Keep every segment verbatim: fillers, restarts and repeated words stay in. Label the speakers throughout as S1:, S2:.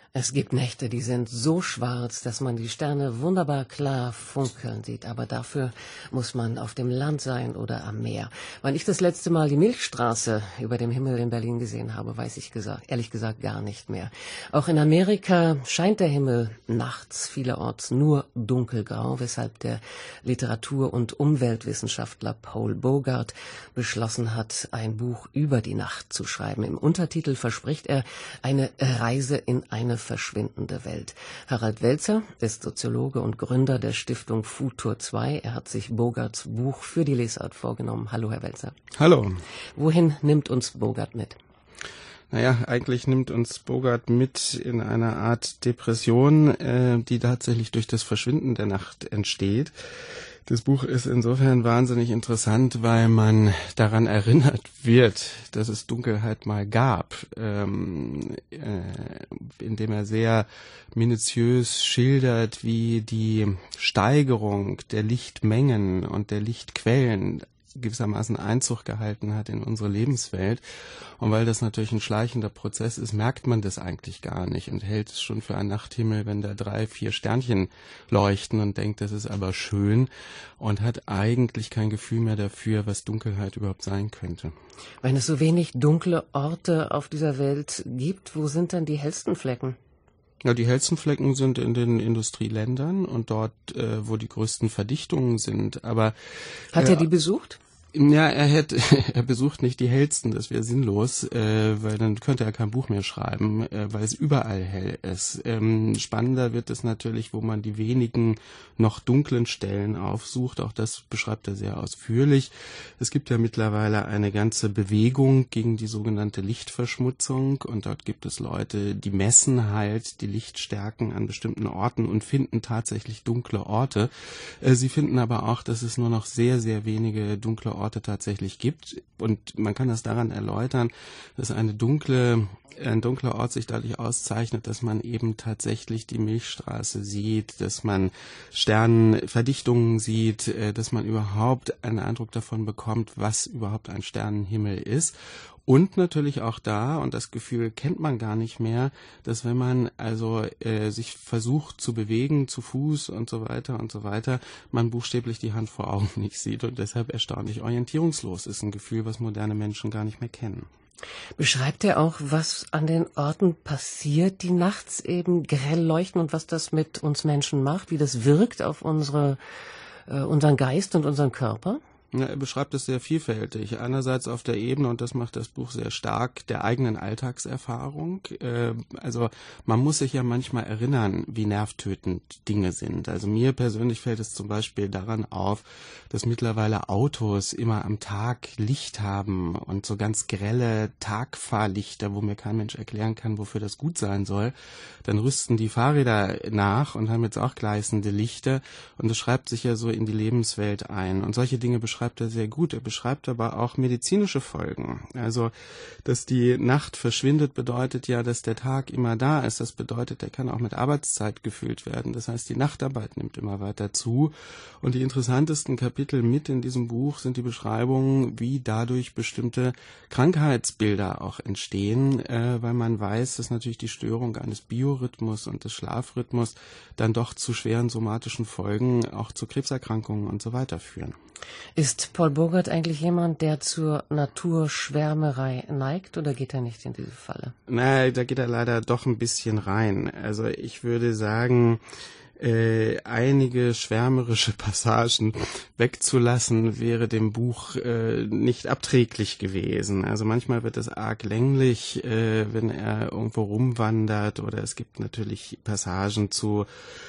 S1: Es gibt Nächte, die sind so schwarz, dass man die Sterne wunderbar klar funkeln sieht. Aber dafür muss man auf dem Land sein oder am Meer. Wann ich das letzte Mal die Milchstraße über dem Himmel in Berlin gesehen habe, weiß ich gesagt, ehrlich gesagt gar nicht mehr. Auch in Amerika scheint der Himmel nachts vielerorts nur dunkelgrau, weshalb der Literatur- und Umweltwissenschaftler Paul Bogart beschlossen hat, ein Buch über die Nacht zu schreiben. Im Untertitel verspricht er eine Reise in eine verschwindende Welt. Harald Welzer ist Soziologe und Gründer der Stiftung Futur zwei. Er hat sich Bogarts Buch für die Lesart vorgenommen. Hallo, Herr Welzer.
S2: Hallo.
S1: Wohin nimmt uns Bogart mit?
S2: Naja, eigentlich nimmt uns Bogart mit in eine Art Depression, äh, die tatsächlich durch das Verschwinden der Nacht entsteht. Das Buch ist insofern wahnsinnig interessant, weil man daran erinnert wird, dass es Dunkelheit mal gab, ähm, äh, indem er sehr minutiös schildert, wie die Steigerung der Lichtmengen und der Lichtquellen gewissermaßen Einzug gehalten hat in unsere Lebenswelt. Und weil das natürlich ein schleichender Prozess ist, merkt man das eigentlich gar nicht und hält es schon für einen Nachthimmel, wenn da drei, vier Sternchen leuchten und denkt, das ist aber schön und hat eigentlich kein Gefühl mehr dafür, was Dunkelheit überhaupt sein könnte.
S1: Wenn es so wenig dunkle Orte auf dieser Welt gibt, wo sind dann die hellsten Flecken?
S2: Ja, die hellsten Flecken sind in den Industrieländern und dort, äh, wo die größten Verdichtungen sind. Aber
S1: hat
S2: äh,
S1: er die besucht?
S2: Ja, er hätte, er besucht nicht die hellsten, das wäre sinnlos, äh, weil dann könnte er kein Buch mehr schreiben, äh, weil es überall hell ist. Ähm, spannender wird es natürlich, wo man die wenigen noch dunklen Stellen aufsucht. Auch das beschreibt er sehr ausführlich. Es gibt ja mittlerweile eine ganze Bewegung gegen die sogenannte Lichtverschmutzung und dort gibt es Leute, die messen halt die Lichtstärken an bestimmten Orten und finden tatsächlich dunkle Orte. Äh, sie finden aber auch, dass es nur noch sehr, sehr wenige dunkle Orte tatsächlich gibt. Und man kann das daran erläutern, dass eine dunkle, ein dunkler Ort sich dadurch auszeichnet, dass man eben tatsächlich die Milchstraße sieht, dass man Sternenverdichtungen sieht, dass man überhaupt einen Eindruck davon bekommt, was überhaupt ein Sternenhimmel ist. Und natürlich auch da, und das Gefühl kennt man gar nicht mehr, dass wenn man also äh, sich versucht zu bewegen, zu Fuß und so weiter und so weiter, man buchstäblich die Hand vor Augen nicht sieht und deshalb erstaunlich orientierungslos ist. Ein Gefühl, was moderne Menschen gar nicht mehr kennen.
S1: Beschreibt er auch, was an den Orten passiert, die nachts eben grell leuchten und was das mit uns Menschen macht, wie das wirkt auf unsere, äh, unseren Geist und unseren Körper?
S2: Ja, er beschreibt es sehr vielfältig. Einerseits auf der Ebene, und das macht das Buch sehr stark, der eigenen Alltagserfahrung. Äh, also man muss sich ja manchmal erinnern, wie nervtötend Dinge sind. Also mir persönlich fällt es zum Beispiel daran auf, dass mittlerweile Autos immer am Tag Licht haben und so ganz grelle Tagfahrlichter, wo mir kein Mensch erklären kann, wofür das gut sein soll. Dann rüsten die Fahrräder nach und haben jetzt auch gleißende Lichter und das schreibt sich ja so in die Lebenswelt ein. Und solche Dinge beschreibt beschreibt er sehr gut. Er beschreibt aber auch medizinische Folgen. Also, dass die Nacht verschwindet, bedeutet ja, dass der Tag immer da ist. Das bedeutet, er kann auch mit Arbeitszeit gefüllt werden. Das heißt, die Nachtarbeit nimmt immer weiter zu. Und die interessantesten Kapitel mit in diesem Buch sind die Beschreibungen, wie dadurch bestimmte Krankheitsbilder auch entstehen, äh, weil man weiß, dass natürlich die Störung eines Biorhythmus und des Schlafrhythmus dann doch zu schweren somatischen Folgen, auch zu Krebserkrankungen und so weiter führen.
S1: Ist Paul Bogart eigentlich jemand, der zur Naturschwärmerei neigt oder geht er nicht in diese Falle?
S2: Nein, da geht er leider doch ein bisschen rein. Also ich würde sagen, äh, einige schwärmerische Passagen wegzulassen, wäre dem Buch äh, nicht abträglich gewesen. Also manchmal wird es arg länglich, äh, wenn er irgendwo rumwandert, oder es gibt natürlich Passagen zu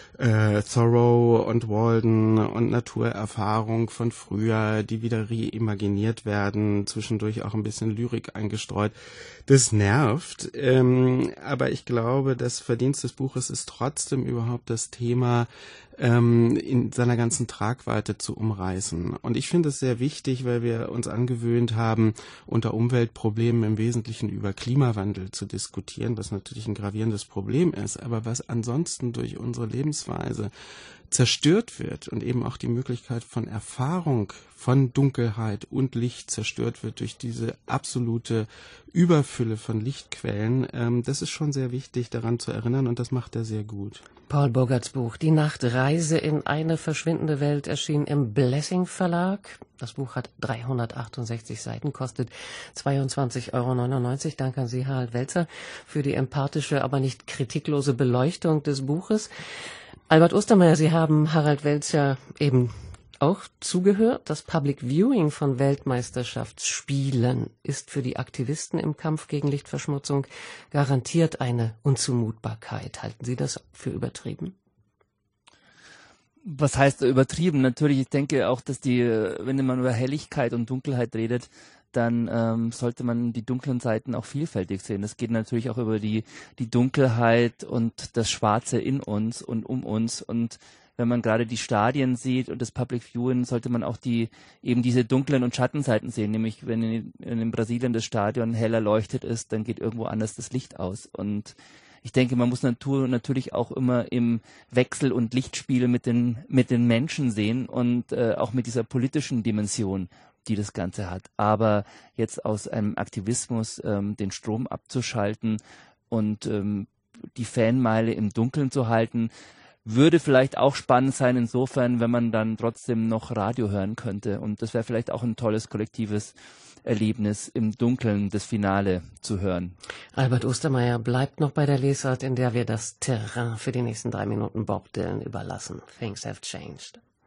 S2: äh, Thoreau und Walden und Naturerfahrung von früher, die wieder reimaginiert werden, zwischendurch auch ein bisschen Lyrik eingestreut. Das nervt, ähm, aber ich glaube, das Verdienst des Buches ist trotzdem überhaupt das Thema ähm, in seiner ganzen Tragweite zu umreißen. Und ich finde es sehr wichtig, weil wir uns angewöhnt haben, unter Umweltproblemen im Wesentlichen über Klimawandel zu diskutieren, was natürlich ein gravierendes Problem ist, aber was ansonsten durch unsere Lebensweise zerstört wird und eben auch die Möglichkeit von Erfahrung von Dunkelheit und Licht zerstört wird durch diese absolute Überfüllung Fülle von Lichtquellen. Ähm, das ist schon sehr wichtig, daran zu erinnern, und das macht er sehr gut.
S1: Paul Bogerts Buch Die Nacht, Reise in eine verschwindende Welt erschien im Blessing Verlag. Das Buch hat dreihundertachtundsechzig Seiten, kostet zweiundzwanzig Euro neunundneunzig. Danke an Sie, Harald Welzer, für die empathische, aber nicht kritiklose Beleuchtung des Buches. Albert Ostermeier, Sie haben Harald Welzer eben auch zugehört. Das Public Viewing von Weltmeisterschaftsspielen ist für die Aktivisten im Kampf gegen Lichtverschmutzung garantiert eine Unzumutbarkeit. Halten Sie das für übertrieben?
S3: Was heißt übertrieben? Natürlich, ich denke auch, dass die, wenn man über Helligkeit und Dunkelheit redet, dann ähm, sollte man die dunklen Seiten auch vielfältig sehen. Das geht natürlich auch über die, die Dunkelheit und das Schwarze in uns und um uns. Und wenn man gerade die Stadien sieht und das Public Viewing, sollte man auch die eben diese dunklen und Schattenseiten sehen. Nämlich, wenn in, in Brasilien das Stadion hell erleuchtet ist, dann geht irgendwo anders das Licht aus. Und ich denke, man muss Natur natürlich auch immer im Wechsel und Lichtspiel mit den, mit den Menschen sehen und äh, auch mit dieser politischen Dimension, die das Ganze hat. Aber jetzt aus einem Aktivismus ähm, den Strom abzuschalten und ähm, die Fanmeile im Dunkeln zu halten, würde vielleicht auch spannend sein insofern, wenn man dann trotzdem noch Radio hören könnte. Und das wäre vielleicht auch ein tolles kollektives Erlebnis, im Dunkeln das Finale zu hören.
S1: Albert Ostermeier bleibt noch bei der Lesart, in der wir das Terrain für die nächsten drei Minuten Bob Dylan überlassen. Things have changed.